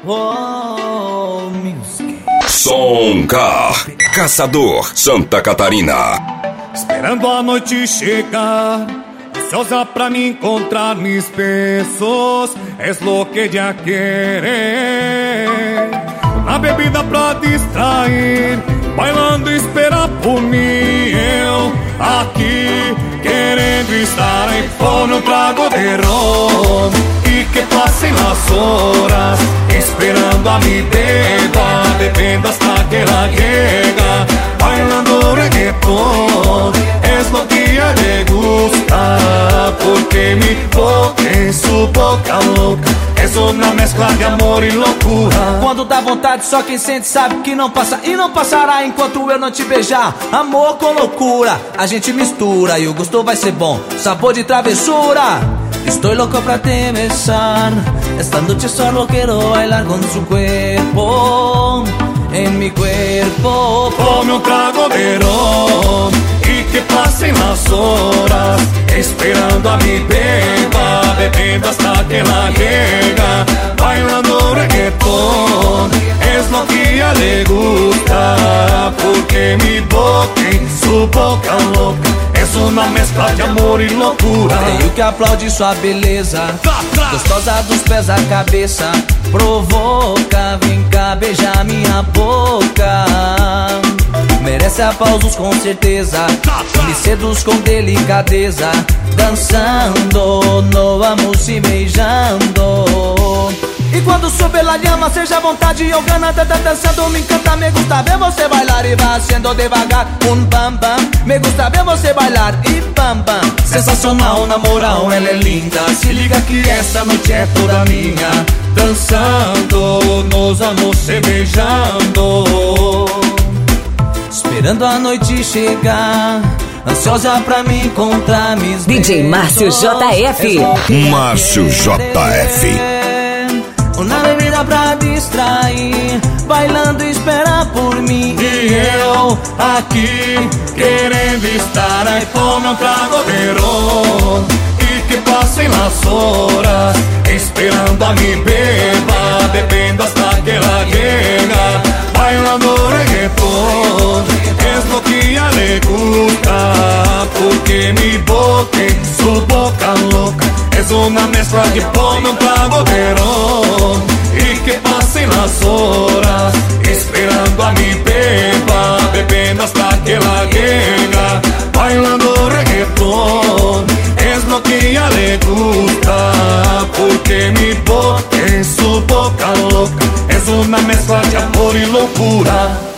Oh, music. Soncar, Caçador, Santa Catarina. Esperando a noite chegar, ansiosa pra me encontrar, mis besos es lo que ella quiere. Uma bebida pra distrair, bailando espera por mim. Eu aqui querendo estar em forno, trago de ron y que pasen las horas, esperando a mi beba, bebendo hasta que la llega, bailando reggaetón, es lo que a ella le gusta, porque mi boca en su boca louca, es una mezcla de amor e loucura. Quando dá vontade, só quem sente sabe que não passa e não passará enquanto eu não te beijar. Amor com loucura, a gente mistura e o gosto vai ser bom, sabor de travessura. Estoy loco pra te besar, esta noche solo quiero bailar con su cuerpo, en mi cuerpo. Tome un trago de ron y que pasen las horas, esperando a mi beba, bebendo hasta que la llega, bailando reggaetón, es lo que a ella le gusta, porque mi boca en su boca louca, es una mezcla de amor e loucura. Creio que aplaude sua beleza, gostosa dos pés à cabeça, provoca, vem cá beijar minha boca. Merece aplausos com certeza, me seduz com delicadeza, dançando, no vamos se beijando. E quando sube la llama, seja vontade ou gana, dançando, me encanta, me gusta ver você bailar e vai sendo devagar, bam bam. Me gusta ver você bailar e bam bam. Sensacional, na moral, ela é linda, se liga que essa noite é toda minha, dançando, nos vamos se beijando. Esperando a noite chegar, ansiosa pra me encontrar, mis DJ Márcio JF. Márcio JF. Uma bebida pra distrair, bailando e esperar por mim. E eu aqui querendo estar, aí tome um trago de ron y que pasen las horas, esperando a mi beba, bebendo hasta que la llega, bailando reggaetón, es lo que a ella le gusta, porque mi boca en su boca louca, es una mezcla que pone un trago de ron y que pasen las horas, esperando a mi beba, bebendo hasta que la llega, bailando reggaetón, es lo que a ella le gusta, porque mi boca en su boca louca, es una mezcla de amor y locura.